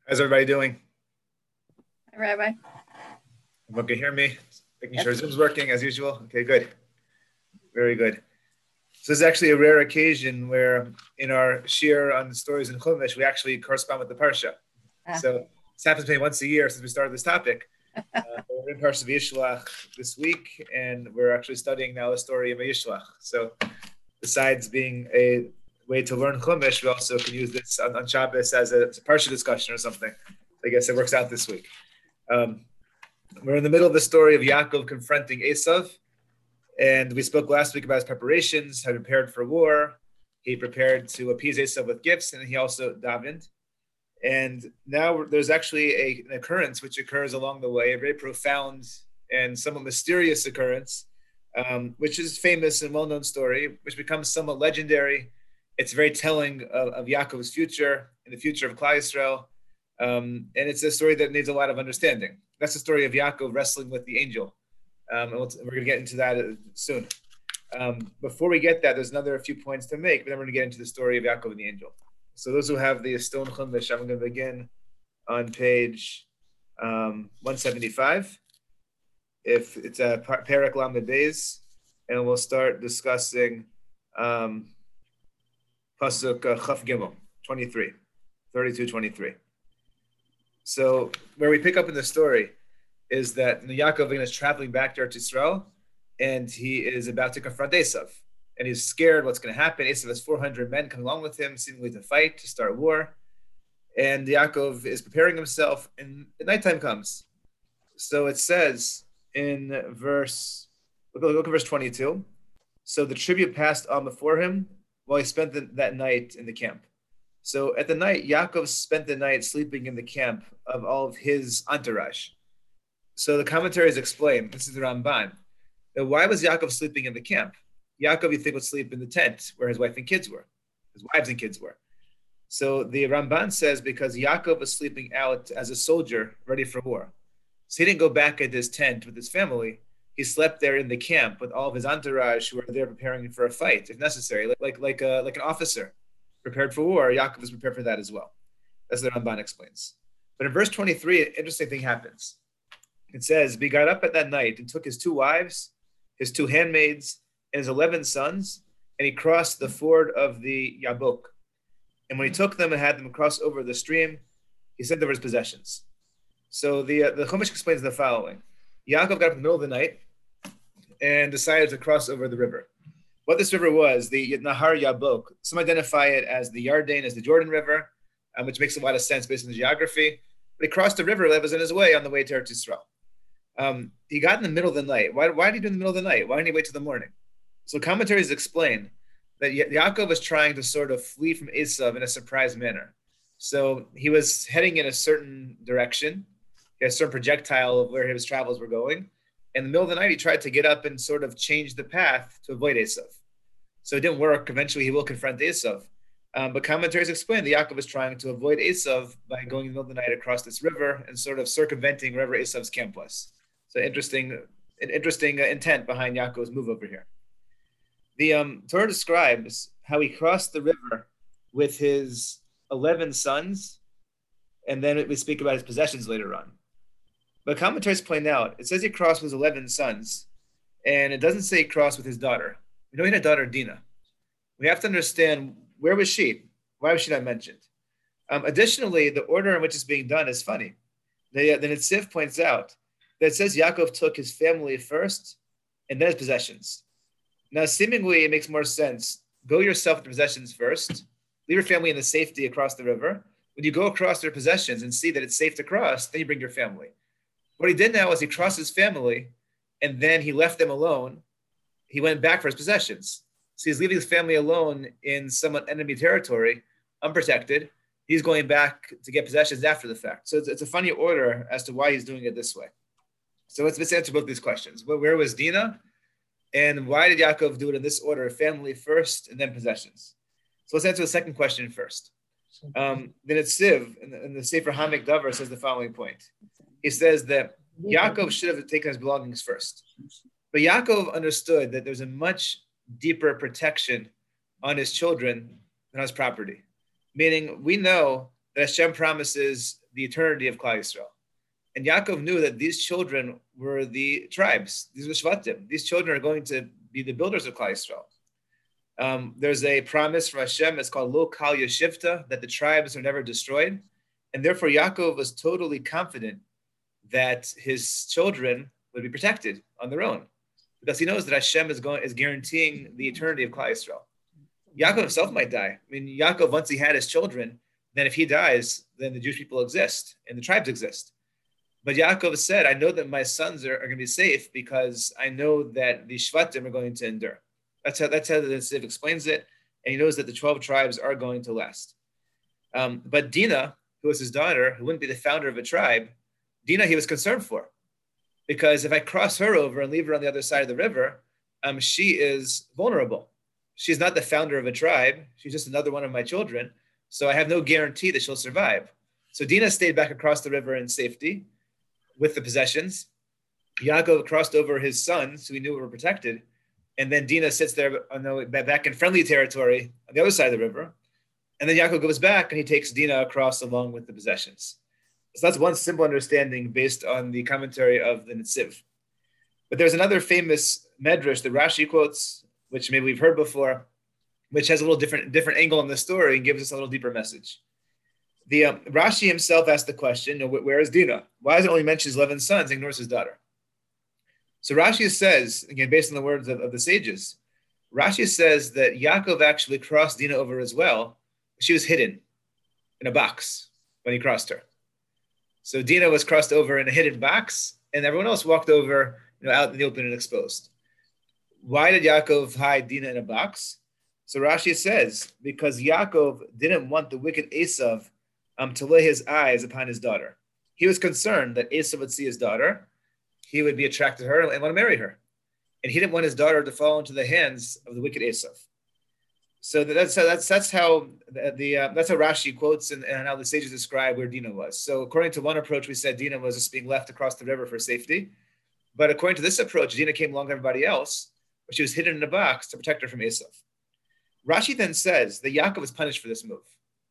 How's everybody doing? Hi, Rabbi. Everyone can hear me? Making Yes. sure Zoom's working as usual. Okay, good. Very good. So this is actually a rare occasion where in our shir on the stories in Chumash, we actually correspond with the Parsha. Ah. So this happens maybe once a year since we started this topic. We're in Parsha V'Yishlach this week, and we're actually studying now the story of V'Yishlach. So besides being a way to learn Chumash, we also can use this on Shabbos as a Parsha discussion or something. I guess it works out this week. We're in the middle of the story of Yaakov confronting Esav, and we spoke last week about his preparations, how he prepared for war. He prepared to appease Esav with gifts, and he also davened. And now there's actually an occurrence which occurs along the way, a very profound and somewhat mysterious occurrence, which is famous and well-known story, which becomes somewhat legendary. It's very telling of Yaakov's future and the future of Klal Yisrael. And it's a story that needs a lot of understanding. That's the story of Yaakov wrestling with the angel. And we're going to get into that soon. Before we get that, there's another few points to make, but then we're going to get into the story of Yaakov and the angel. So those who have the Stone Chumash, I'm going to begin on page 175. If it's a Perek Lamed Beis, and we'll start discussing Pasuk Chaf Gimel, 23, 32, 23. So where we pick up in the story is that Yaakov is traveling back to Eretz Yisrael, and he is about to confront Esav. And he's scared what's going to happen. Esav has 400 men coming along with him, seemingly to fight, to start war. And Yaakov is preparing himself, and the nighttime comes. So it says in look at verse 22. So the tribute passed on before him while he spent that night in the camp. So at the night, Yaakov spent the night sleeping in the camp of all of his entourage. So the commentaries explain, this is the Ramban, that why was Yaakov sleeping in the camp? Yaakov, you think, would sleep in the tent where his wife and kids were, his wives and kids were. So the Ramban says because Yaakov was sleeping out as a soldier ready for war. So he didn't go back at his tent with his family. He slept there in the camp with all of his entourage who were there preparing for a fight, if necessary, like an officer prepared for war. Yaakov was prepared for that as well. That's what the Ramban explains. But in verse 23, an interesting thing happens. It says, he got up at that night and took his 2 wives, his 2 handmaids, and his 11 sons, and he crossed the ford of the Yabok. And when he took them and had them cross over the stream, he sent over his possessions. So the Chumash explains the following. Yaakov got up in the middle of the night and decided to cross over the river. What this river was, the Nahar Yabok. Some identify it as the Yarden, as the Jordan River, which makes a lot of sense based on the geography. But he crossed the river that was in his way on the way to Eretz Yisrael. He got in the middle of the night. Why did he do it in the middle of the night? Why didn't he wait till the morning? So commentaries explain that Yaakov was trying to sort of flee from Esav in a surprise manner. So he was heading in a certain direction. He had a certain projectile of where his travels were going. In the middle of the night, he tried to get up and sort of change the path to avoid Esav. So it didn't work. Eventually, he will confront Esav. But commentaries explain that Yaakov was trying to avoid Esav by going in the middle of the night across this river and sort of circumventing wherever Esav's camp was. So interesting intent behind Yaakov's move over here. The Torah describes how he crossed the river with his 11 sons, and then we speak about his possessions later on. But commentaries point out, it says he crossed with his 11 sons, and it doesn't say he crossed with his daughter. We know he had a daughter, Dinah. We have to understand, where was she? Why was she not mentioned? Additionally, the order in which it's being done is funny. The Netziv points out that it says Yaakov took his family first, and then his possessions. Now, seemingly, it makes more sense. Go yourself with the possessions first. Leave your family in the safety across the river. When you go across their possessions and see that it's safe to cross, then you bring your family. What he did now is he crossed his family, and then he left them alone. He went back for his possessions. So he's leaving his family alone in somewhat enemy territory, unprotected. He's going back to get possessions after the fact. So it's a funny order as to why he's doing it this way. So let's answer both these questions. Where was Dinah? And why did Yaakov do it in this order? Family first and then possessions. So let's answer the second question first. Then it's Siv, in the Sefer Hamek Davar, says the following point. He says that Yaakov should have taken his belongings first. But Yaakov understood that there's a much deeper protection on his children than on his property. Meaning, we know that Hashem promises the eternity of Klal Yisrael. And Yaakov knew that these children were the tribes. These were Shvatim. These children are going to be the builders of Klal Yisrael. There's a promise from Hashem, it's called Lo Kal Yeshivta, that the tribes are never destroyed. And therefore, Yaakov was totally confident that his children would be protected on their own, because he knows that Hashem is guaranteeing the eternity of Klal Yisrael. Yaakov himself might die. I mean, Yaakov, once he had his children, then if he dies, then the Jewish people exist and the tribes exist. But Yaakov said, I know that my sons are going to be safe because I know that the Shvatim are going to endure. That's how the Netziv explains it. And he knows that the 12 tribes are going to last. But Dinah, who was his daughter, who wouldn't be the founder of a tribe, Dinah he was concerned for. Because if I cross her over and leave her on the other side of the river, she is vulnerable. She's not the founder of a tribe. She's just another one of my children. So I have no guarantee that she'll survive. So Dinah stayed back across the river in safety with the possessions. Yaakov crossed over his sons, who he knew were protected. And then Dinah sits there back in friendly territory on the other side of the river. And then Yaakov goes back and he takes Dinah across along with the possessions. So that's one simple understanding based on the commentary of the Netziv. But there's another famous medrash that Rashi quotes, which maybe we've heard before, which has a little different angle on the story and gives us a little deeper message. The Rashi himself asked the question, where is Dinah? Why does it only mention his 11 sons, ignores his daughter? So Rashi says, again, based on the words of the sages, Rashi says that Yaakov actually crossed Dinah over as well. She was hidden in a box when he crossed her. So Dinah was crossed over in a hidden box, and everyone else walked over, out in the open and exposed. Why did Yaakov hide Dinah in a box? So Rashi says, because Yaakov didn't want the wicked Esav to lay his eyes upon his daughter. He was concerned that Esav would see his daughter, he would be attracted to her and want to marry her. And he didn't want his daughter to fall into the hands of the wicked Esav. So that's how Rashi quotes and how the sages describe where Dinah was. So according to one approach, we said Dinah was just being left across the river for safety. But according to this approach, Dinah came along with everybody else, but she was hidden in a box to protect her from Esav. Rashi then says that Yaakov was punished for this move.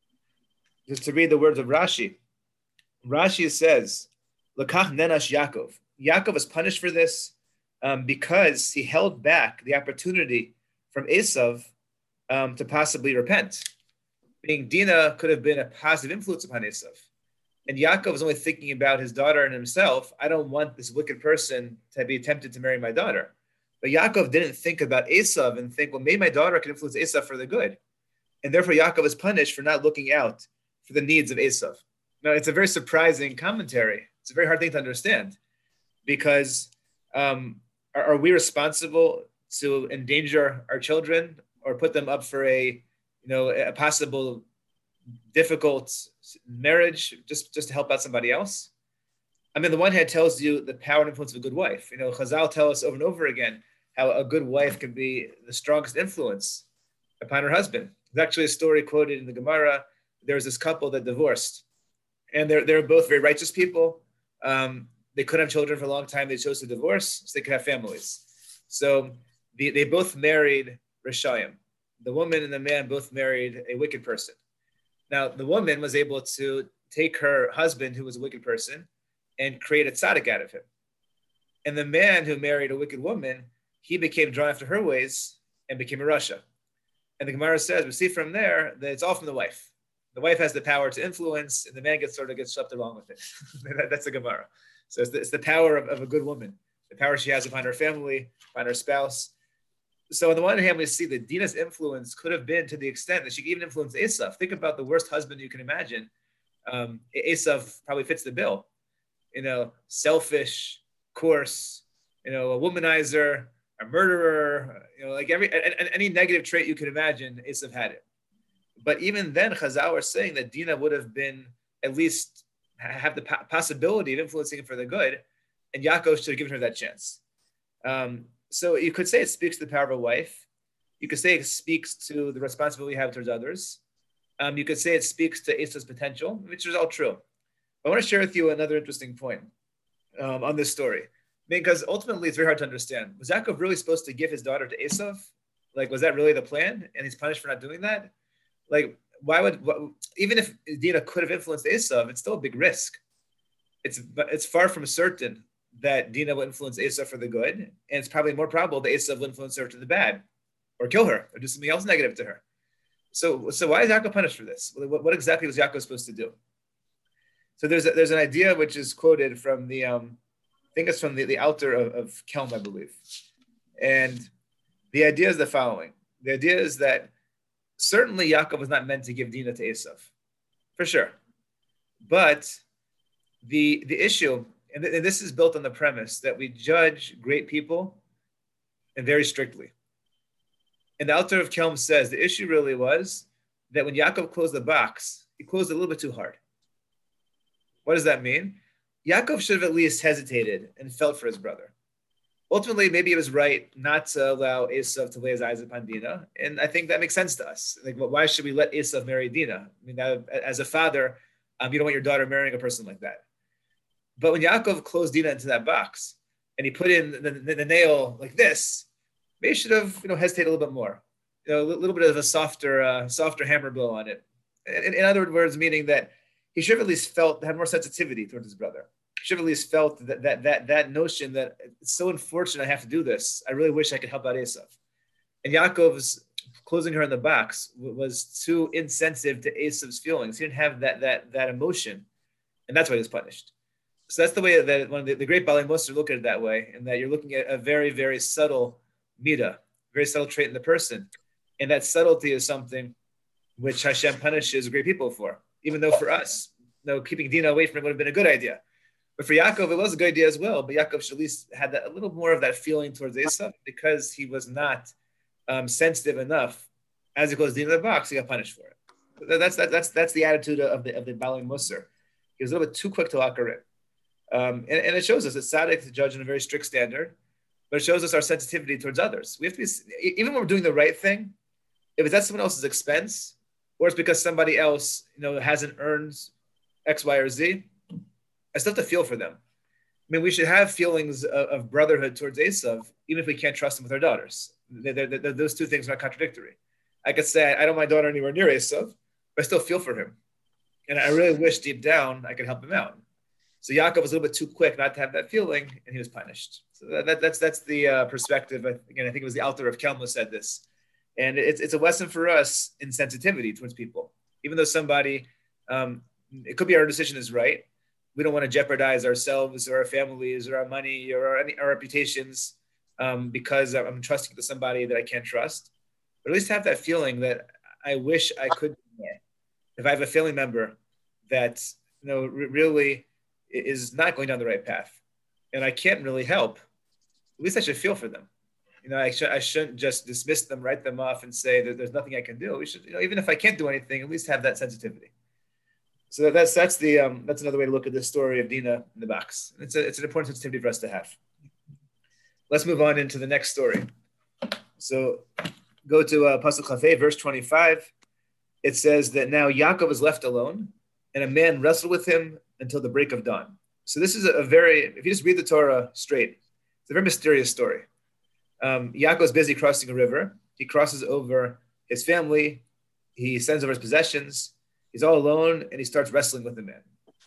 Just to read the words of Rashi, Rashi says, L'kach nenash Yaakov. Yaakov was punished for this because he held back the opportunity from Esav to possibly repent. Being Dinah could have been a positive influence upon Esav. And Yaakov was only thinking about his daughter and himself. I don't want this wicked person to be tempted to marry my daughter. But Yaakov didn't think about Esav and think, well, maybe my daughter can influence Esav for the good. And therefore Yaakov is punished for not looking out for the needs of Esav. Now, it's a very surprising commentary. It's a very hard thing to understand because are we responsible to endanger our children or put them up for a possible difficult marriage just to help out somebody else? I mean, the one hand tells you the power and influence of a good wife. Chazal tell us over and over again how a good wife can be the strongest influence upon her husband. There's actually a story quoted in the Gemara. There was this couple that divorced, and they're both very righteous people. They couldn't have children for a long time. They chose to divorce so they could have families. So they both married Rishayim. The woman and the man both married a wicked person. Now, the woman was able to take her husband, who was a wicked person, and create a tzaddik out of him. And the man who married a wicked woman, he became drawn after her ways and became a rasha. And the Gemara says, we see from there that it's all from the wife. The wife has the power to influence, and the man gets swept along with it. That's the Gemara. So it's the power of a good woman, the power she has upon her family, upon her spouse. So on the one hand, we see that Dinah's influence could have been to the extent that she could even influence Esav. Think about the worst husband you can imagine. Esav probably fits the bill. Selfish, coarse, a womanizer, a murderer, like any negative trait you could imagine, Esav had it. But even then, Chazal are saying that Dinah would have been at least have the possibility of influencing him for the good, and Yaakov should have given her that chance. So you could say it speaks to the power of a wife. You could say it speaks to the responsibility we have towards others. You could say it speaks to Esav's potential, which is all true. I want to share with you another interesting point on this story, because ultimately it's very hard to understand. Was Yaakov really supposed to give his daughter to Esav? Was that really the plan? And he's punished for not doing that? even if Dinah could have influenced Esav, it's still a big risk. It's far from certain that Dinah will influence Esav for the good, and it's probably more probable that Esav will influence her to the bad, or kill her, or do something else negative to her. So why is Yaakov punished for this? What exactly was Yaakov supposed to do? So there's an idea which is quoted from I think it's from the Alter of Kelm, I believe, and the idea is the following: the idea is that certainly Yaakov was not meant to give Dinah to Esav, for sure, but the issue, and this is built on the premise that we judge great people and very strictly. And the Alter of Kelm says the issue really was that when Yaakov closed the box, he closed it a little bit too hard. What does that mean? Yaakov should have at least hesitated and felt for his brother. Ultimately, maybe it was right not to allow Esav to lay his eyes upon Dinah, and I think that makes sense to us. Like, why should we let Esav marry Dinah? I mean, as a father, you don't want your daughter marrying a person like that. But when Yaakov closed Dinah into that box and he put in the nail like this, maybe he should have hesitated a little bit more, a little bit of a softer hammer blow on it. In other words, meaning that he should have at least had more sensitivity towards his brother. He should have at least felt that notion that it's so unfortunate I have to do this. I really wish I could help out Esav. And Yaakov's closing her in the box was too insensitive to Esav's feelings. He didn't have that emotion, and that's why he was punished. So that's the way that one of the great Balei Musar look at it that way, and that you're looking at a very, very subtle midah, very subtle trait in the person. And that subtlety is something which Hashem punishes great people for. Even though for us, keeping Dinah away from it would have been a good idea. But for Yaakov, it was a good idea as well. But Yaakov should at least had a little more of that feeling towards Esav because he was not sensitive enough. As he closed Dinah in the box, he got punished for it. That's the attitude of the Balei Musar. He was a little bit too quick to lock her in. And it shows us it's tzaddik to judge in a very strict standard, but it shows us our sensitivity towards others. We have to be, even when we're doing the right thing, if it's at someone else's expense, or it's because somebody else, hasn't earned X, Y, or Z, I still have to feel for them. I mean, we should have feelings of brotherhood towards Esav, even if we can't trust them with our daughters. Those two things are not contradictory. I could say, I don't want my daughter anywhere near Esav, but I still feel for him. And I really wish deep down I could help him out. So Yaakov was a little bit too quick not to have that feeling, and he was punished. So that's the perspective. Again, I think it was the Alter of Kelm who said this. And it's a lesson for us in sensitivity towards people. Even though somebody, it could be our decision is right, we don't want to jeopardize ourselves or our families or our money or our reputations because I'm trusting to somebody that I can't trust. But at least have that feeling that I wish I could do more. If I have a family member that really is not going down the right path and I can't really help, at least I should feel for them. I shouldn't just dismiss them, write them off, and say that there's nothing I can do. We should, even if I can't do anything, at least have that sensitivity. So that's another way to look at this story of Dinah in the box. It's an important sensitivity for us to have. Let's move on into the next story. So go to Pasuk Chafei, verse 25. It says that now Yaakov is left alone, and a man wrestled with him until the break of dawn. So this is if you just read the Torah straight, it's a very mysterious story. Yaakov is busy crossing a river. He crosses over his family. He sends over his possessions. He's all alone, and he starts wrestling with the man.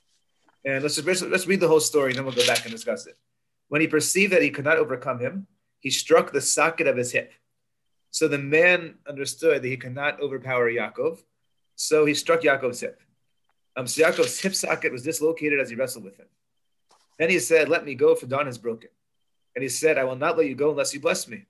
And let's read the whole story, and then we'll go back and discuss it. When he perceived that he could not overcome him, he struck the socket of his hip. So the man understood that he could not overpower Yaakov, so he struck Yaakov's hip. So Yaakov's hip socket was dislocated as he wrestled with him. Then he said, "Let me go, for dawn is broken." And he said, "I will not let you go unless you bless me."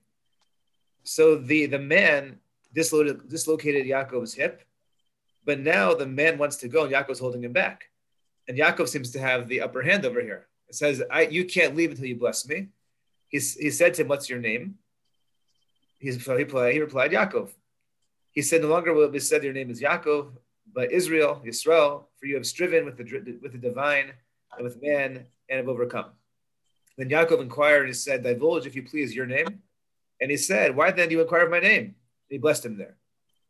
So the man dislocated Yaakov's hip, but now the man wants to go, and Yaakov's holding him back. And Yaakov seems to have the upper hand over here. It says, "You can't leave until you bless me." He said to him, "What's your name?" He replied, "Yaakov." He said, "No longer will it be said your name is Yaakov, but Israel, Yisrael, for you have striven with the divine and with man and have overcome." Then Yaakov inquired and he said, "Divulge, if you please, your name." And he said, "Why then do you inquire of my name?" And he blessed him there.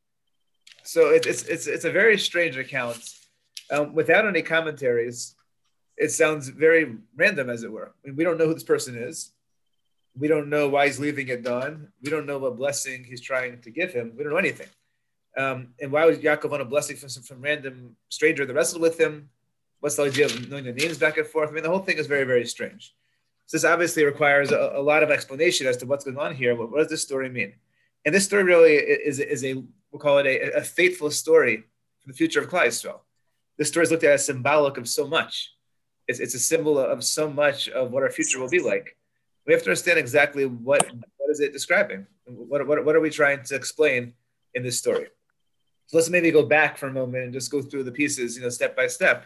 So it's a very strange account. Without any commentaries, it sounds very random, as it were. I mean, we don't know who this person is. We don't know why he's leaving at dawn. We don't know what blessing he's trying to give him. We don't know anything. And why would Yaakov want a blessing from some random stranger that wrestled with him? What's the idea of knowing the names back and forth? I mean, the whole thing is very, very strange. So this obviously requires a lot of explanation as to what's going on here. What does this story mean? And this story really is a, we'll call it a fateful story for the future of Klal Yisrael. This story is looked at as symbolic of so much. It's a symbol of so much of what our future will be like. We have to understand exactly what is it describing? What are we trying to explain in this story? So let's maybe go back for a moment and just go through the pieces, step by step.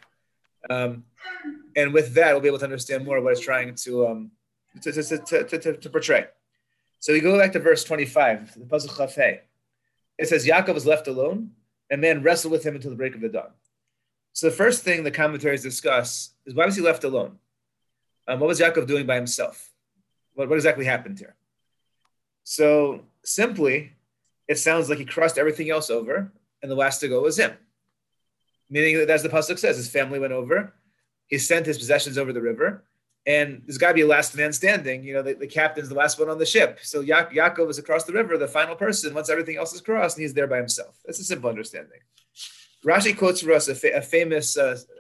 And with that, we'll be able to understand more of what it's trying to portray. So we go back to verse 25, the Pasuk Chaf Hei. It says, Yaakov was left alone, and man wrestled with him until the break of the dawn. So the first thing the commentaries discuss is, why was he left alone? What was Yaakov doing by himself? What exactly happened here? So simply, it sounds like he crossed everything else over, and the last to go was him. Meaning that, as the Pasuk says, his family went over, he sent his possessions over the river, and there's got to be a last man standing. The captain's the last one on the ship. So Yaakov is across the river, the final person, once everything else is crossed, and he's there by himself. That's a simple understanding. Rashi quotes for us a famous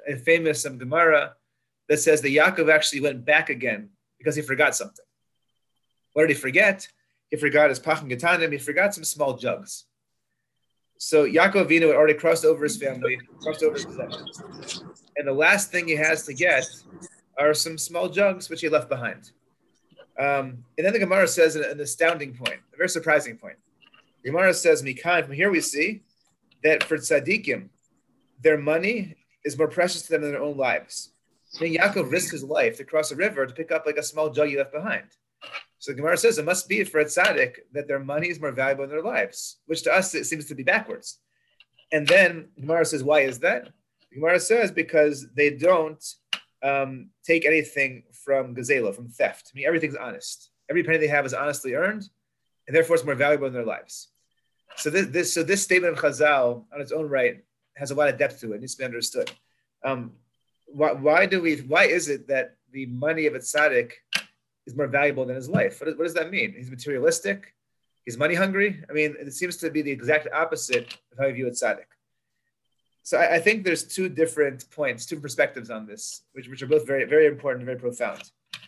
Gemara that says that Yaakov actually went back again because he forgot something. What did he forget? He forgot his pachim getanim. He forgot some small jugs. So Yaakov Avinu had already crossed over his family, crossed over his possessions. And the last thing he has to get are some small jugs, which he left behind. And then the Gemara says an astounding point, a very surprising point. The Gemara says, Mikan, from here we see that for tzaddikim, their money is more precious to them than their own lives. I mean, Yaakov risked his life to cross a river to pick up like a small jug he left behind. So the Gemara says it must be for a tzaddik that their money is more valuable than their lives, which to us it seems to be backwards. And then the Gemara says, why is that? The Gemara says because they don't take anything from gazela, from theft. I mean, everything's honest. Every penny they have is honestly earned, and therefore it's more valuable in their lives. So this statement of Chazal on its own right has a lot of depth to it. It needs to be understood. Why is it that the money of a tzaddik is more valuable than his life? What does that mean? He's materialistic? He's money hungry? I mean, it seems to be the exact opposite of how you view a tzaddik. So I think there's two different points, two perspectives on this, which are both very, very important and very profound.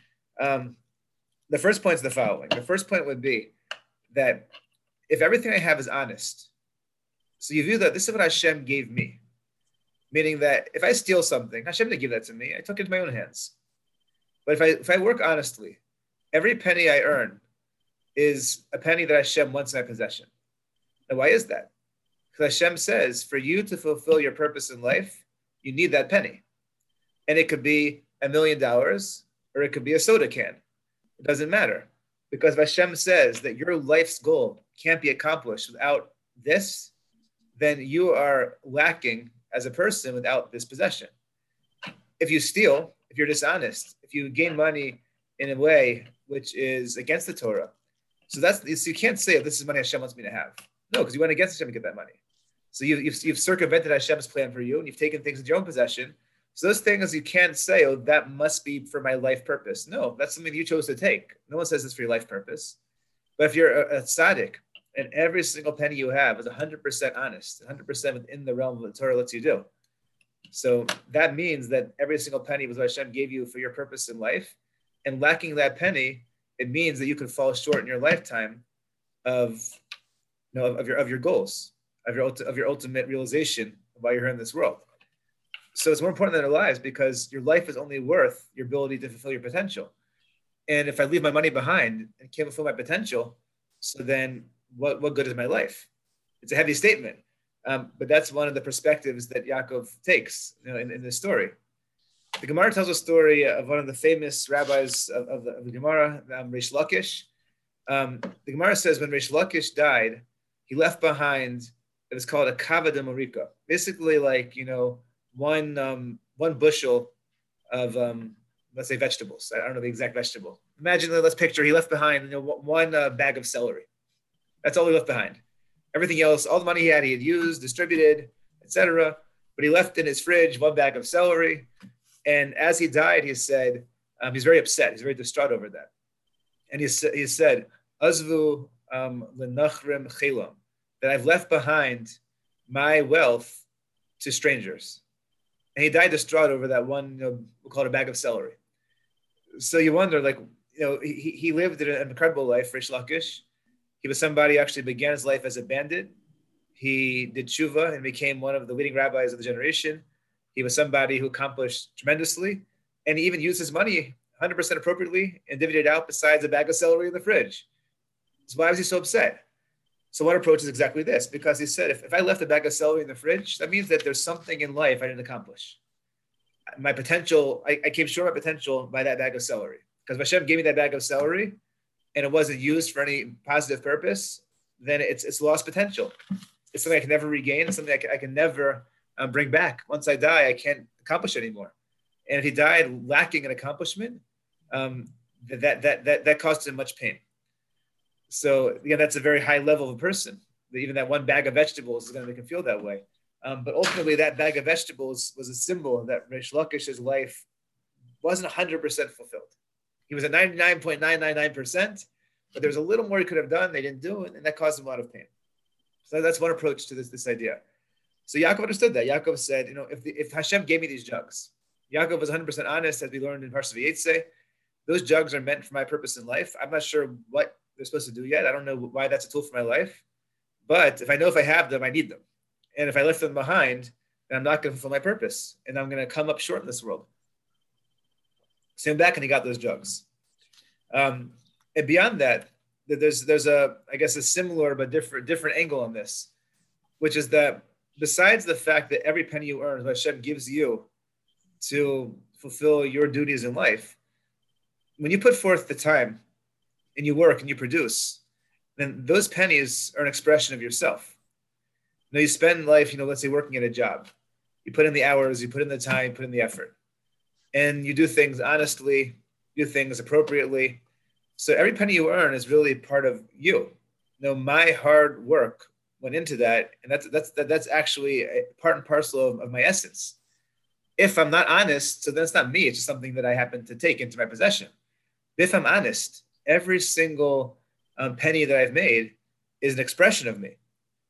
The first point is the following. The first point would be that if everything I have is honest, so you view that this is what Hashem gave me, meaning that if I steal something, Hashem didn't give that to me. I took it into my own hands. But if I work honestly, every penny I earn is a penny that Hashem wants in my possession. Now, why is that? Because Hashem says, for you to fulfill your purpose in life, you need that penny. And it could be $1 million, or it could be a soda can. It doesn't matter. Because if Hashem says that your life's goal can't be accomplished without this, then you are lacking as a person without this possession. If you steal, if you're dishonest, if you gain money in a way which is against the Torah, so you can't say, this is money Hashem wants me to have. No, because you went against Hashem to get that money. So you've circumvented Hashem's plan for you, and you've taken things into your own possession. So those things you can't say, oh, that must be for my life purpose. No, that's something you chose to take. No one says it's for your life purpose. But if you're a tzaddik, and every single penny you have is 100% honest, 100% within the realm of what the Torah lets you do. So that means that every single penny was what Hashem gave you for your purpose in life. And lacking that penny, it means that you could fall short in your lifetime of your goals, of your ultimate realization of why you're here in this world. So it's more important than our lives because your life is only worth your ability to fulfill your potential. And if I leave my money behind and can't fulfill my potential, so then what good is my life? It's a heavy statement, but that's one of the perspectives that Yaakov takes in this story. The Gemara tells a story of one of the famous rabbis of the Gemara, Reish Lakish. The Gemara says when Reish Lakish died, he left behind it was called a kavod marika, basically like one bushel of let's say vegetables. I don't know the exact vegetable. Imagine, let's picture he left behind one bag of celery. That's all he left behind. Everything else, all the money he had used, distributed, etc. But he left in his fridge one bag of celery. And as he died, he said, he's very upset. He's very distraught over that. And he said, Azvu lenachrim chelam, that I've left behind my wealth to strangers. And he died distraught over that one, we'll call it a bag of celery. So you wonder, like, he lived an incredible life, Rish Lakish. He was somebody who actually began his life as a bandit. He did tshuva and became one of the leading rabbis of the generation. He was somebody who accomplished tremendously, and he even used his money 100% appropriately and divvied it out besides a bag of celery in the fridge. So why was he so upset? So one approach is exactly this, because he said, if I left a bag of celery in the fridge, that means that there's something in life I didn't accomplish. My potential, I came short of my potential by that bag of celery. Because Hashem gave me that bag of celery and it wasn't used for any positive purpose, then it's lost potential. It's something I can never regain. It's something I can never bring back. Once I die, I can't accomplish anymore. And if he died lacking an accomplishment, that caused him much pain. So again, that's a very high level of a person. Even that one bag of vegetables is going to make him feel that way. But ultimately, that bag of vegetables was a symbol that Rish Lakish's life wasn't 100% fulfilled. He was at 99.999%, but there was a little more he could have done. They didn't do it, and that caused him a lot of pain. So that's one approach to this idea. So Yaakov understood that. Yaakov said, if Hashem gave me these jugs, Yaakov was 100% honest, as we learned in Parshat Vayetze. Those jugs are meant for my purpose in life. I'm not sure what they're supposed to do yet. I don't know why that's a tool for my life. But if I have them, I need them. And if I left them behind, then I'm not going to fulfill my purpose. And I'm going to come up short in this world. So he went back and he got those jugs. And beyond that, there's a similar but different angle on this, which is that besides the fact that every penny you earn, Hashem gives you to fulfill your duties in life, when you put forth the time and you work and you produce, then those pennies are an expression of yourself. You spend life, let's say working at a job. You put in the hours, you put in the time, you put in the effort. And you do things honestly, do things appropriately. So every penny you earn is really part of you. My hard work went into that, and that's actually a part and parcel of my essence. If I'm not honest, so then it's not me, it's just something that I happen to take into my possession. If I'm honest, every single penny that I've made is an expression of me.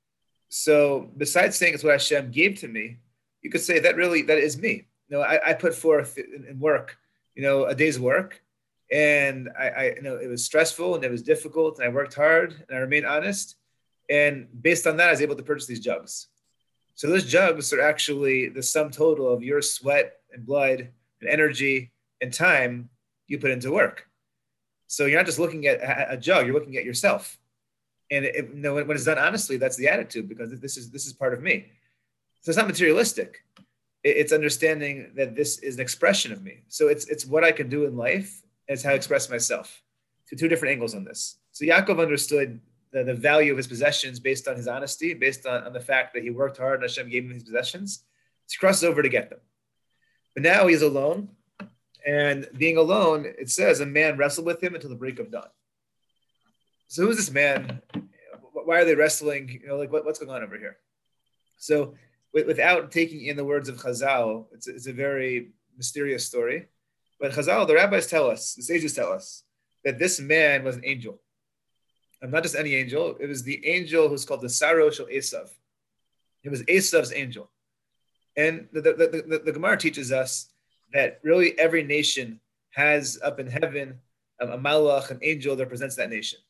So besides saying it's what Hashem gave to me, you could say that is me. I put forth in work, a day's work, and I it was stressful and it was difficult, and I worked hard and I remained honest. And based on that, I was able to purchase these jugs. So those jugs are actually the sum total of your sweat and blood and energy and time you put into work. So you're not just looking at a jug, you're looking at yourself. And when it's done honestly, that's the attitude, because this is part of me. So it's not materialistic. It's understanding that this is an expression of me. So it's what I can do in life, and it's how I express myself. So two different angles on this. So Yaakov understood the value of his possessions based on his honesty, based on the fact that he worked hard and Hashem gave him his possessions. So he crosses over to get them. But now he's alone. And being alone, it says, a man wrestled with him until the break of dawn. So who's this man? Why are they wrestling? What's going on over here? So without taking in the words of Chazal, it's a very mysterious story. But Chazal, the rabbis tell us, the sages tell us, that this man was an angel. And not just any angel. It was the angel who's called the Saro Shel Esav. It was Esav's angel. And the Gemara teaches us that really every nation has up in heaven a malach, an angel that represents that nation.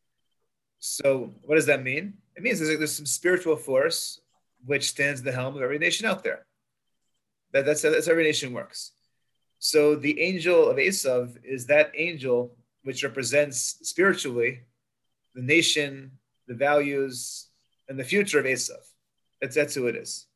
So what does that mean? It means there's some spiritual force which stands the helm of every nation out there. That's how every nation works. So the angel of Esav is that angel which represents spiritually the nation, the values, and the future of Esav. That's who it is.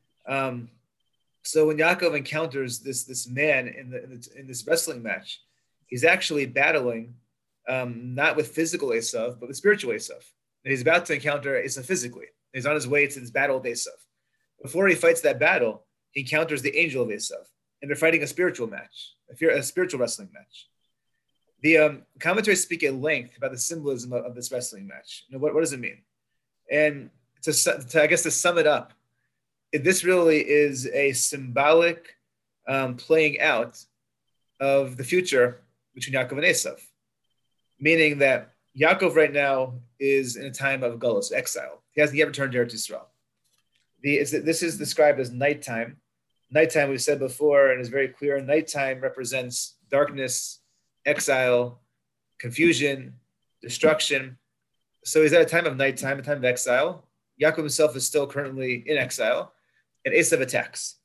So when Yaakov encounters this man in this wrestling match, he's actually battling not with physical Esav, but with spiritual Esav. And he's about to encounter Esav physically. He's on his way to this battle with Esav. Before he fights that battle, he encounters the angel of Esav, and they're fighting a spiritual match, a spiritual wrestling match. The commentaries speak at length about the symbolism of this wrestling match. What does it mean? And to sum it up, this really is a symbolic playing out of the future between Yaakov and Esav, meaning that Yaakov right now is in a time of galus, exile. He hasn't yet returned to Eretz Yisrael. This is described as nighttime. Nighttime, we've said before, and is very clear. Nighttime represents darkness, exile, confusion, destruction. So he's at a time of nighttime, a time of exile. Yaakov himself is still currently in exile, and Esav attacks.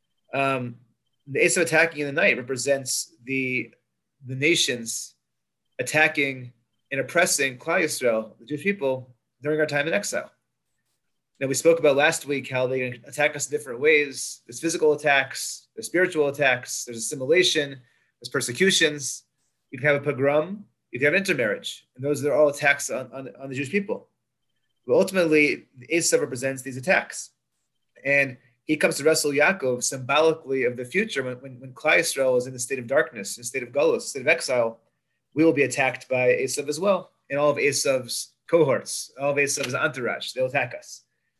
The Esav attacking in the night represents the nations attacking and oppressing Klal Yisrael, the Jewish people, during our time in exile. Now, we spoke about last week how they attack us in different ways. There's physical attacks, there's spiritual attacks, there's assimilation, there's persecutions. You can have a pogrom, you can have intermarriage, and those are all attacks on the Jewish people. But ultimately, Esav represents these attacks. And he comes to wrestle Yaakov symbolically of the future when Klal Yisrael is in the state of darkness, in the state of galus, state of exile. We will be attacked by Esav as well, and all of Esav's cohorts, all of Esav's entourage. They'll attack us.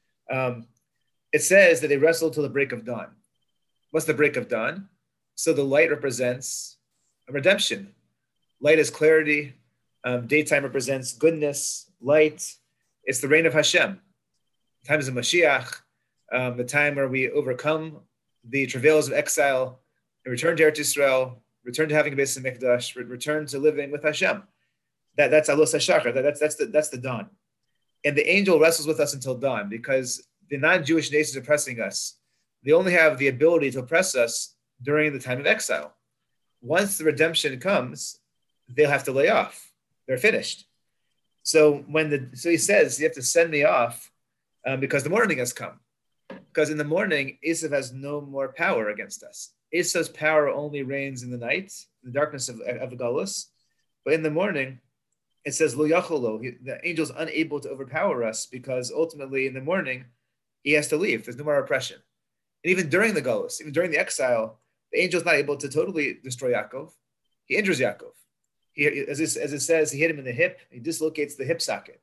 It says that they wrestled till the break of dawn. What's the break of dawn? So the light represents a redemption. Light is clarity. Daytime represents goodness, light. It's the reign of Hashem. Times of Mashiach, the time where we overcome the travails of exile and return to Eretz Yisrael, return to having a Beis Hamikdash, return to living with Hashem. That's Alus HaShachar. That's the dawn. And the angel wrestles with us until dawn because the non-Jewish nations oppressing us, they only have the ability to oppress us during the time of exile. Once the redemption comes, they'll have to lay off. They're finished. So he says, you have to send me off because the morning has come. Because in the morning, Esav has no more power against us. Esav's power only reigns in the night, in the darkness of the galus. But in the morning, it says, Lo yacholo, the angel's unable to overpower us because ultimately in the morning, he has to leave. There's no more oppression. And even during the galus, even during the exile, the angel's not able to totally destroy Yaakov. He injures Yaakov. As it says, he hit him in the hip. He dislocates the hip socket.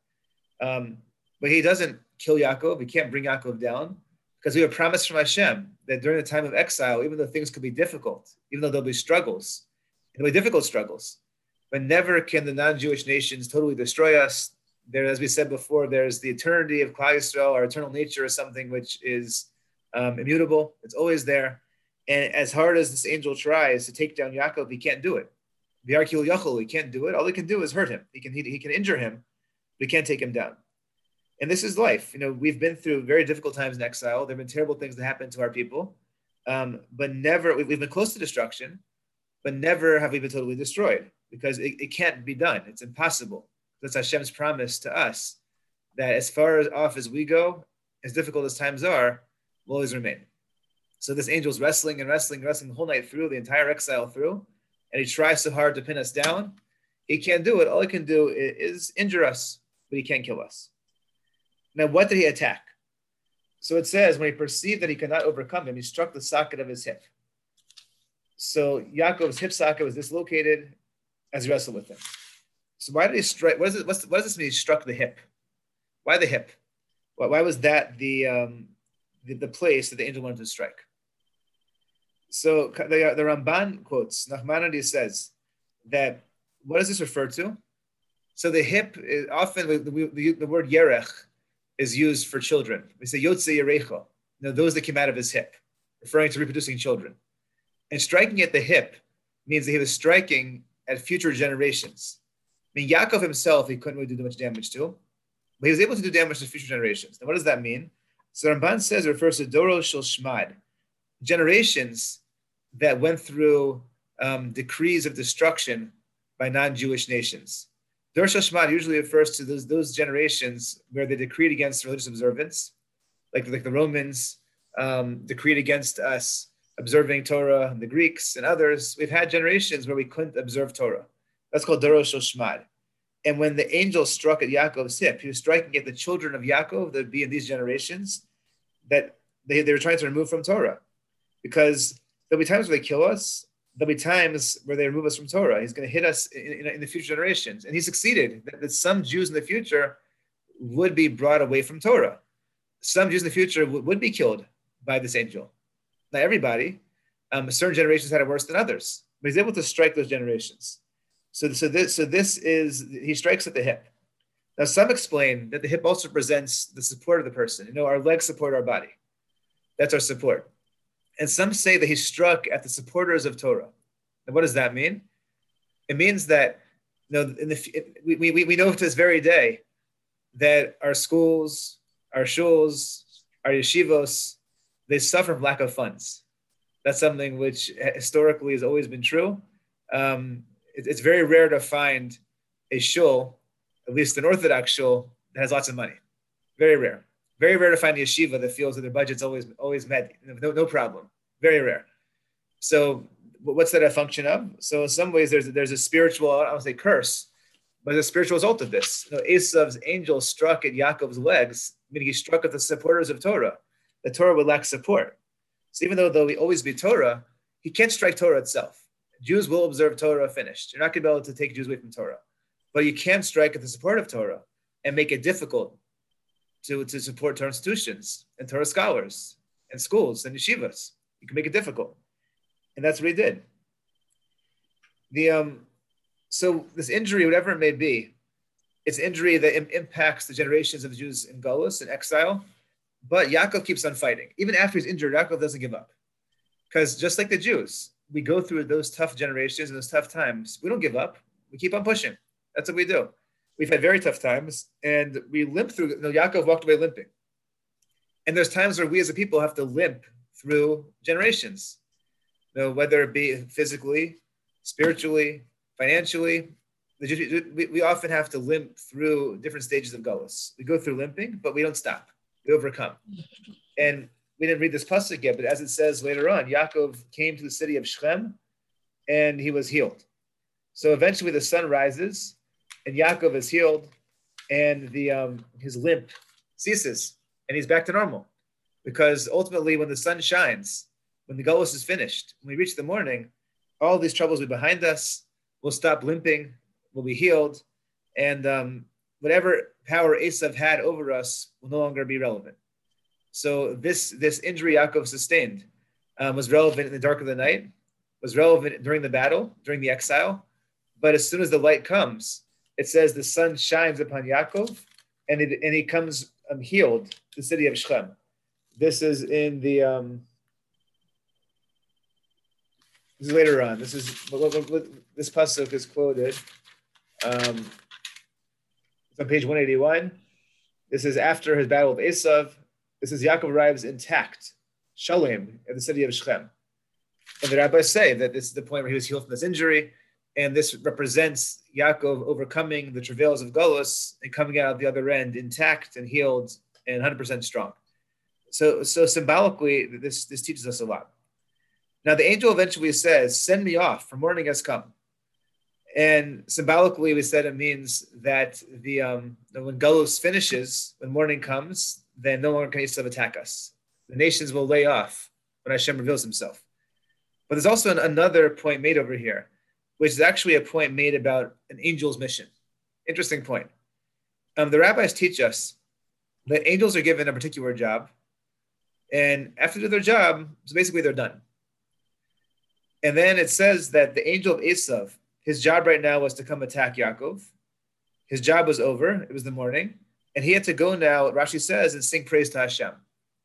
But he doesn't kill Yaakov. He can't bring Yaakov down because we have a promise from Hashem that during the time of exile, even though things could be difficult, even though there'll be struggles, there'll be difficult struggles, but never can the non-Jewish nations totally destroy us. There, as we said before, there's the eternity of Klal Yisrael. Our eternal nature is something which is immutable. It's always there. And as hard as this angel tries to take down Yaakov, he can't do it. V'yarkil yachol, he can't do it. All he can do is hurt him. He can injure him, but he can't take him down. And this is life. We've been through very difficult times in exile. There have been terrible things that happen to our people, but never, we've been close to destruction, but never have we been totally destroyed because it can't be done. It's impossible. That's Hashem's promise to us that as far off as we go, as difficult as times are, we'll always remain. So this angel's wrestling the whole night through, the entire exile through, and he tries so hard to pin us down. He can't do it. All he can do is injure us, but he can't kill us. Now, what did he attack? So it says, when he perceived that he could not overcome him, he struck the socket of his hip. So Yaakov's hip socket was dislocated as he wrestled with him. So why did he strike? What does this mean? He struck the hip. Why the hip? Why was that the place that the angel wanted to strike? So the Ramban quotes, Nachmanides says that, what does this refer to? So the hip, is often the word yerech is used for children. We say yotze yerecho, those that came out of his hip, referring to reproducing children. And striking at the hip means that he was striking at future generations. I mean, Yaakov himself, he couldn't really do much damage to, but he was able to do damage to future generations. Now, what does that mean? So Ramban says it refers to Doro Shel Shmad, generations that went through decrees of destruction by non-Jewish nations. Dor Shel Shmad usually refers to those generations where they decreed against religious observance, like the Romans decreed against us observing Torah, the Greeks and others. We've had generations where we couldn't observe Torah. That's called Dor Shel Shmad. And when the angel struck at Yaakov's hip, he was striking at the children of Yaakov that would be in these generations that they were trying to remove from Torah. Because there'll be times where they kill us, there'll be times where they remove us from Torah. He's going to hit us in the future generations. And he succeeded, that some Jews in the future would be brought away from Torah. Some Jews in the future would be killed by this angel. Not everybody. Certain generations had it worse than others. But he's able to strike those generations. So this is, he strikes at the hip. Now, some explain that the hip also represents the support of the person. Our legs support our body. That's our support. And some say that he struck at the supporters of Torah. And what does that mean? It means that we know to this very day that our schools, our shuls, our yeshivos, they suffer from lack of funds. That's something which historically has always been true. It's very rare to find a shul, at least an Orthodox shul, that has lots of money. Very rare. Very rare to find a yeshiva that feels that their budget's always met. No problem. Very rare. So what's that a function of? So in some ways, there's a spiritual, I don't say curse, but a spiritual result of this. Esav's angel struck at Yaakov's legs, meaning he struck at the supporters of Torah. The Torah would lack support. So even though we always be Torah, he can't strike Torah itself. Jews will observe Torah finished. You're not going to be able to take Jews away from Torah. But you can strike at the support of Torah and make it difficult to support Torah institutions and Torah scholars and schools and yeshivas. You can make it difficult. And that's what he did. So this injury, whatever it may be, it's an injury that impacts the generations of the Jews in Golus and exile. But Yaakov keeps on fighting. Even after he's injured, Yaakov doesn't give up. Because just like the Jews, we go through those tough generations and those tough times. We don't give up. We keep on pushing. That's what we do. We've had very tough times, and we limp through. Yaakov walked away limping. And there's times where we as a people have to limp through generations. Whether it be physically, spiritually, financially, we often have to limp through different stages of Golus. We go through limping, but we don't stop. We overcome. And we didn't read this pasuk yet, but as it says later on, Yaakov came to the city of Shechem and he was healed. So eventually the sun rises and Yaakov is healed and his limp ceases and he's back to normal. Because ultimately when the sun shines, when the Golus is finished, when we reach the morning, all these troubles will be behind us. We'll stop limping. We'll be healed. And whatever power Esav had over us will no longer be relevant. So this injury Yaakov sustained was relevant in the dark of the night, was relevant during the battle, during the exile. But as soon as the light comes, it says the sun shines upon Yaakov and he comes healed to the city of Shechem. This is in the... this is later on. This is this pasuk is quoted. It's on page 181. This is after his battle of Esav. This is Yaakov arrives intact, Shalem, at the city of Shechem. And the rabbis say that this is the point where he was healed from this injury, and this represents Yaakov overcoming the travails of Golus and coming out the other end intact and healed and 100% strong. So symbolically, this teaches us a lot. Now the angel eventually says, "Send me off, for morning has come." And symbolically, we said it means that when Golus finishes, when morning comes, then no longer can Esav attack us. The nations will lay off when Hashem reveals himself. But there's also another point made over here, which is actually a point made about an angel's mission. Interesting point. The rabbis teach us that angels are given a particular job, and after they do their job, so basically they're done. And then it says that the angel of Esav, his job right now was to come attack Yaakov. His job was over. It was the morning. And he had to go now, Rashi says, and sing praise to Hashem.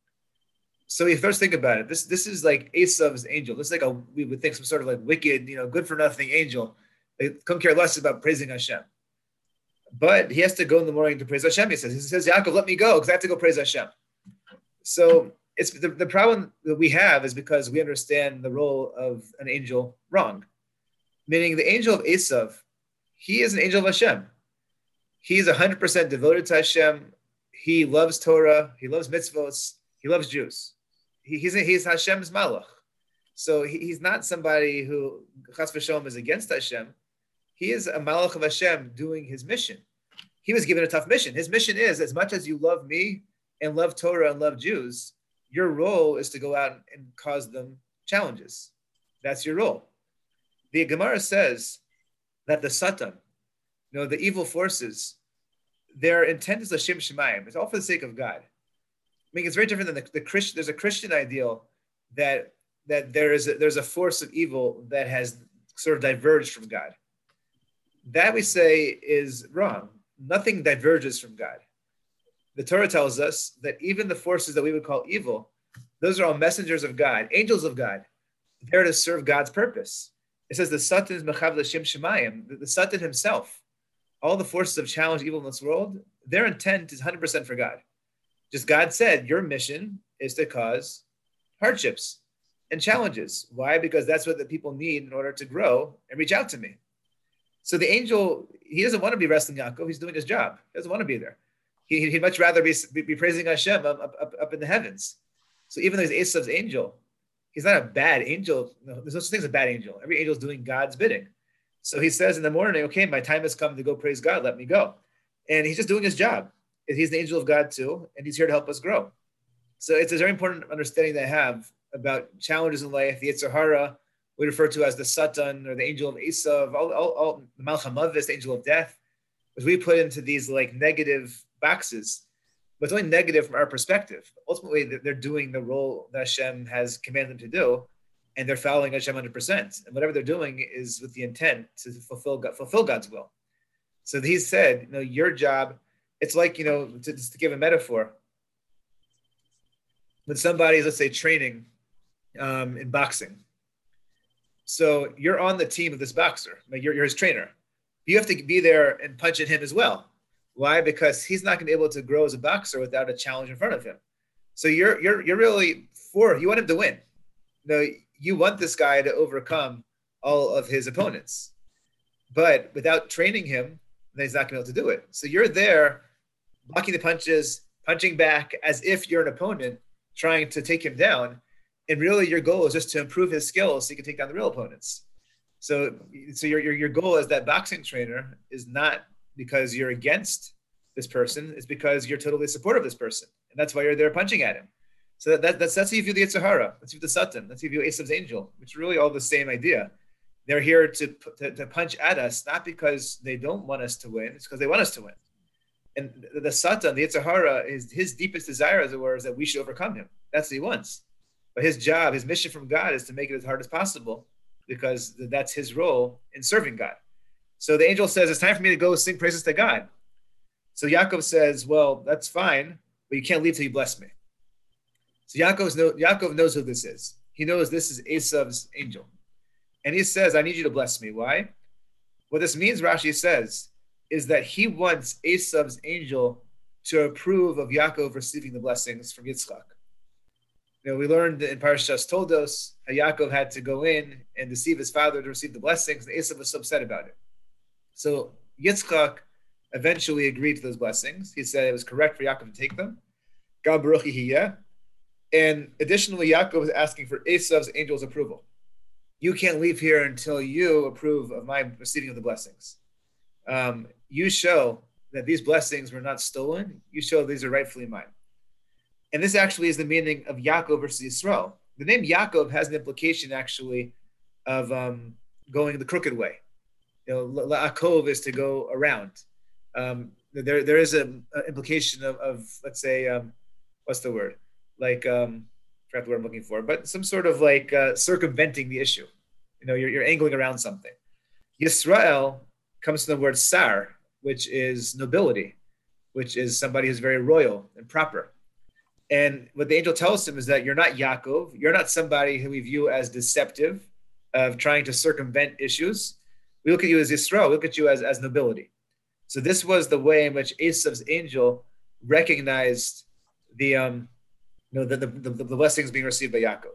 So if you first think about it, this is like Esav's angel. This is like we would think some sort of like wicked, good for nothing angel. They couldn't care less about praising Hashem. But he has to go in the morning to praise Hashem. He says, Yaakov, let me go because I have to go praise Hashem. So it's the problem that we have is because we understand the role of an angel wrong. Meaning the angel of Esav, he is an angel of Hashem. He is 100% devoted to Hashem. He loves Torah. He loves mitzvot. He loves Jews. He's Hashem's malach. So he's not somebody who chas v'shalom is against Hashem. He is a malach of Hashem doing his mission. He was given a tough mission. His mission is, as much as you love me and love Torah and love Jews, your role is to go out and cause them challenges. That's your role. The Gemara says that the Satan, the evil forces, their intent is Hashem Shemayim. It's all for the sake of God. I mean, it's very different than the Christian. There's a Christian ideal that there's a force of evil that has sort of diverged from God. That we say is wrong. Nothing diverges from God. The Torah tells us that even the forces that we would call evil, Those are all messengers of God, angels of God, there to serve God's purpose. It says the Satan is Mechav L'Shem Shemayim, the Satan himself, all the forces of challenge, evil in this world, their intent is 100% for God. Just God said, your mission is to cause hardships and challenges. Why? Because that's what the people need in order to grow and reach out to me. So the angel, he doesn't want to be wrestling Yaakov. He's doing his job. He doesn't want to be there. He'd much rather be praising Hashem up in the heavens. So even though he's Esav's angel, he's not a bad angel. No, there's no such thing as a bad angel. Every angel is doing God's bidding. So he says in the morning, okay, my time has come to go praise God. Let me go. And he's just doing his job. He's the angel of God too, and he's here to help us grow. So it's a very important understanding that I have about challenges in life. The Yetzer Hara, we refer to as the Satan or the angel of Esav, all the Malach HaMavis, the angel of death, which we put into these like negative boxes. But it's only negative from our perspective. Ultimately, they're doing the role that Hashem has commanded them to do, and they're following Hashem 100%. And whatever they're doing is with the intent to fulfill God's will. So he said, your job, it's like, just to give a metaphor, when somebody is, let's say, training in boxing. So you're on the team of this boxer. You're his trainer. You have to be there and punch at him as well. Why? Because he's not going to be able to grow as a boxer without a challenge in front of him. So you're really you want him to win. You want this guy to overcome all of his opponents. But without training him, then he's not going to be able to do it. So you're there blocking the punches, punching back as if you're an opponent, trying to take him down. And really your goal is just to improve his skills so you can take down the real opponents. So your goal as that boxing trainer is not because you're against this person, it's because you're totally supportive of this person. And that's why you're there punching at him. So that's how you view the Yetzer Hara. That's how you view the Satan. That's how you view Esav's angel, which is really all the same idea. They're here to punch at us, not because they don't want us to win, it's because they want us to win. And the Satan, the Yetzer Hara, his deepest desire, as it were, is that we should overcome him. That's what he wants. But his job, his mission from God is to make it as hard as possible because that's his role in serving God. So the angel says, it's time for me to go sing praises to God. So Yaakov says, well, that's fine, but you can't leave till you bless me. So Yaakov knows who this is. He knows this is Esav's angel. And he says, I need you to bless me. Why? What this means, Rashi says, is that he wants Esav's angel to approve of Yaakov receiving the blessings from Yitzchak. We learned in Parashas Toldos how Yaakov had to go in and deceive his father to receive the blessings, and Esav was so upset about it. So Yitzchak eventually agreed to those blessings. He said it was correct for Yaakov to take them. Gam Baruch Yehiyeh. And additionally, Yaakov was asking for Esav's angel's approval. You can't leave here until you approve of my receiving of the blessings. You show that these blessings were not stolen. You show these are rightfully mine. And this actually is the meaning of Yaakov versus Yisrael. The name Yaakov has an implication actually of going the crooked way. La'akov is to go around. There is an implication of let's say, what's the word? Like, I forgot the word I'm looking for, but some sort of like circumventing the issue. You're angling around something. Yisrael comes from the word sar, which is nobility, which is somebody who's very royal and proper. And what the angel tells him is that you're not Yaakov. You're not somebody who we view as deceptive, of trying to circumvent issues. We look at you as Yisrael. We look at you as nobility. So this was the way in which Esav's angel recognized the blessings being received by Yaakov.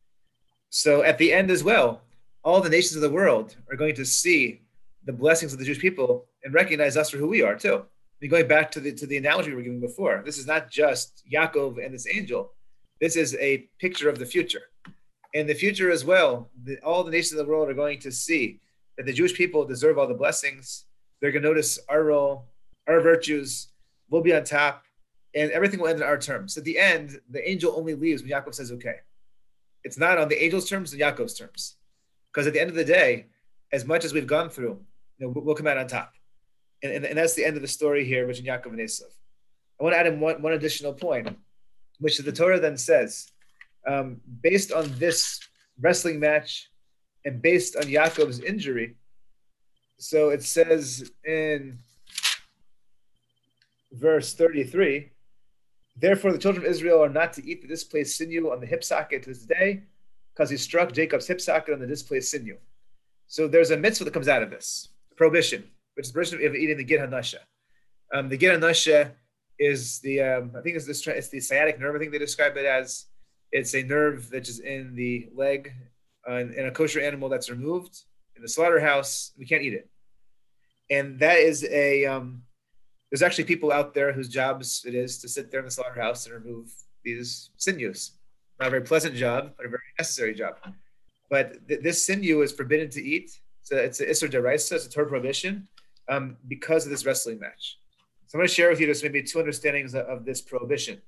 So at the end as well, all the nations of the world are going to see the blessings of the Jewish people and recognize us for who we are too. Going back to the analogy we were giving before, this is not just Yaakov and this angel. This is a picture of the future. In the future as well, all the nations of the world are going to see that the Jewish people deserve all the blessings. They're going to notice our role, our virtues, we'll be on top, and everything will end on our terms. At the end, the angel only leaves when Yaakov says, okay. It's not on the angel's terms and Yaakov's terms. Because at the end of the day, as much as we've gone through, we'll come out on top. And that's the end of the story here between Yaakov and Esav. I want to add in one additional point, which the Torah then says, based on this wrestling match and based on Yaakov's injury, so it says in verse 33, Therefore, the children of Israel are not to eat the displaced sinew on the hip socket to this day, because he struck Jacob's hip socket on the displaced sinew. So there's a mitzvah that comes out of this, prohibition, which is the prohibition of eating the gid hanasha. The gid hanasha is it's the sciatic nerve. I think they describe it as. It's a nerve that is in the leg, in a kosher animal that's removed in the slaughterhouse. We can't eat it, and that is there's actually people out there whose jobs it is to sit there in the slaughterhouse and remove these sinews. Not a very pleasant job, but a very necessary job. But this sinew is forbidden to eat. It's an Isser Deraisa, it's a Torah prohibition, because of this wrestling match. So I'm going to share with you just maybe two understandings of this prohibition.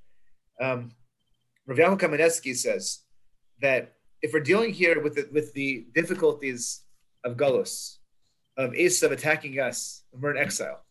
Rav Yaakov Kamenetsky says that if we're dealing here with the difficulties of Galus, of Esav attacking us, when we're in exile,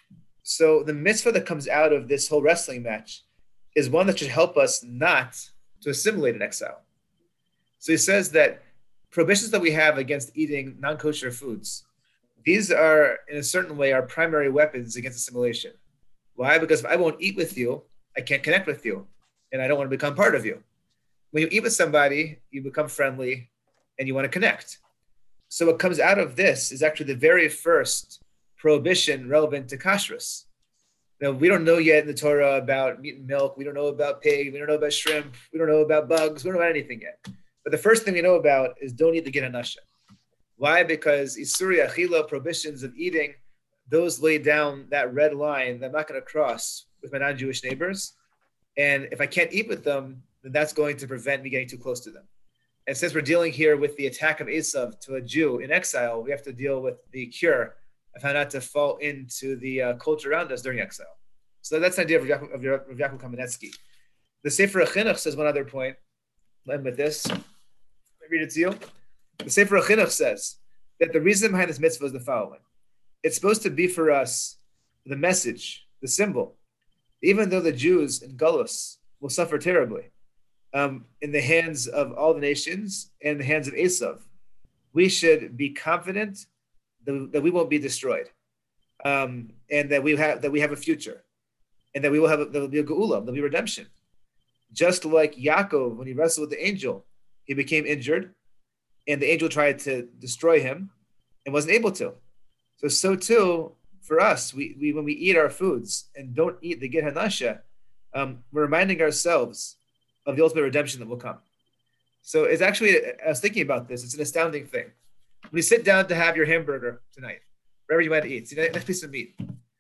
so the mitzvah that comes out of this whole wrestling match is one that should help us not to assimilate in exile. So he says that prohibitions that we have against eating non-kosher foods, these are, in a certain way, our primary weapons against assimilation. Why? Because if I won't eat with you, I can't connect with you, and I don't want to become part of you. When you eat with somebody, you become friendly, and you want to connect. So what comes out of this is actually the very first prohibition relevant to kashrus. Now, we don't know yet in the Torah about meat and milk. We don't know about pig. We don't know about shrimp. We don't know about bugs. We don't know about anything yet. But the first thing we know about is don't eat the gid hanasha. Why? Because Isuri Achila, prohibitions of eating, those lay down that red line that I'm not going to cross with my non-Jewish neighbors. And if I can't eat with them, then that's going to prevent me getting too close to them. And since we're dealing here with the attack of Esav to a Jew in exile, we have to deal with the cure of how not to fall into the culture around us during exile. So that's the idea of Rav Yaakov Kamenetsky. The Sefer HaChinuch says one other point. I'll end with this. Let me read it to you. The Sefer HaChinuch says that the reason behind this mitzvah is the following. It's supposed to be for us the message, the symbol. Even though the Jews in Galus will suffer terribly in the hands of all the nations and in the hands of Esav, we should be confident that we won't be destroyed, and that we have a future, and that there will be a geula, there'll be redemption. Just like Yaakov, when he wrestled with the angel, he became injured, and the angel tried to destroy him, and wasn't able to. So too for us, we when we eat our foods and don't eat the gid hanasha, we're reminding ourselves of the ultimate redemption that will come. So it's actually, I was thinking about this. It's an astounding thing. When you sit down to have your hamburger tonight, wherever you might eat, a nice piece of meat,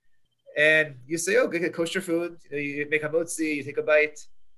and you say, "Oh, get kosher food." You make hamotzi, you take a bite.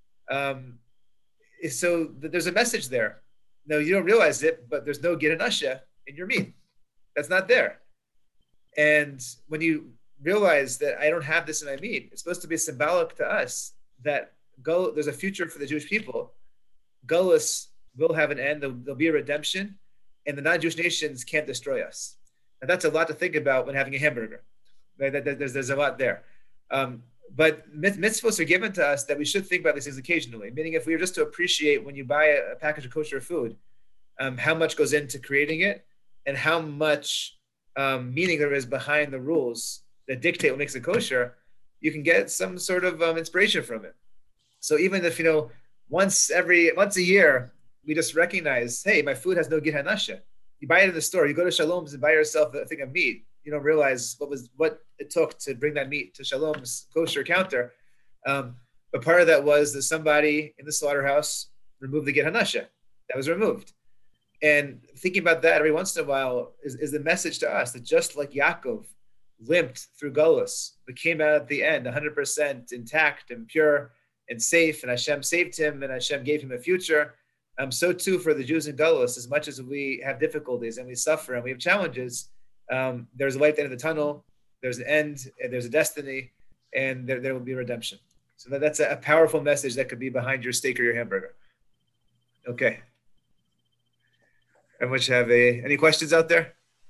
So there's a message there. No, you don't realize it, but there's no gid hanasha in your meat. That's not there. And when you realize that I don't have this in my meat, it's supposed to be symbolic to us that there's a future for the Jewish people. Galus will have an end. There'll be a redemption, and the non-Jewish nations can't destroy us. And that's a lot to think about when having a hamburger. There's a lot there. But mitzvahs are given to us that we should think about these things occasionally. Meaning, if we were just to appreciate when you buy a package of kosher food, how much goes into creating it, and how much meaning there is behind the rules that dictate what makes it kosher, you can get some sort of inspiration from it. So even if, once a year, we just recognize, hey, my food has no gid hanasha. You buy it in the store, you go to Shalom's and buy yourself a thing of meat. You don't realize what it took to bring that meat to Shalom's kosher counter. But part of that was that somebody in the slaughterhouse removed the gid hanasha. That was removed. And thinking about that every once in a while is the message to us that just like Yaakov limped through Galus, but came out at the end 100% intact and pure and safe, and Hashem saved him, and Hashem gave him a future. So too for the Jews in Galus, as much as we have difficulties and we suffer and we have challenges, there's a light at the end of the tunnel, there's an end, and there's a destiny, and there will be redemption. So that's a powerful message that could be behind your steak or your hamburger. Okay. Everyone should have any questions out there?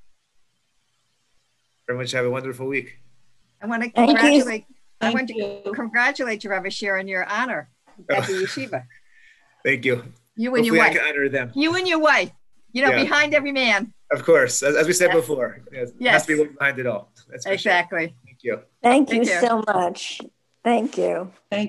Everyone should have a wonderful week. I want to congratulate you, Rabbi Shir, on your honor at the yeshiva. Thank you. You and your wife. I can honor them. You and your wife. Behind every man. Of course, as we said before, yes. It has to be behind it all. That's exactly. Sure. Thank you. Thank you so much. Thank you.